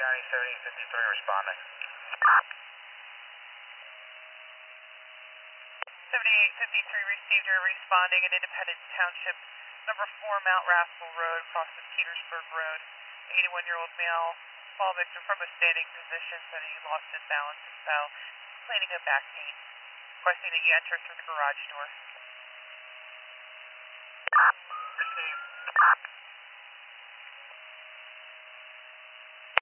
County 7053 responding. 7853 received, you're responding in Independence Township, number 4 Mount Rascal Road, crosses Petersburg Road. 81-year-old male, fall victim from a standing position, so that he lost his balance and fell, complaining of back pain. Requesting that you enter through the garage door. Received.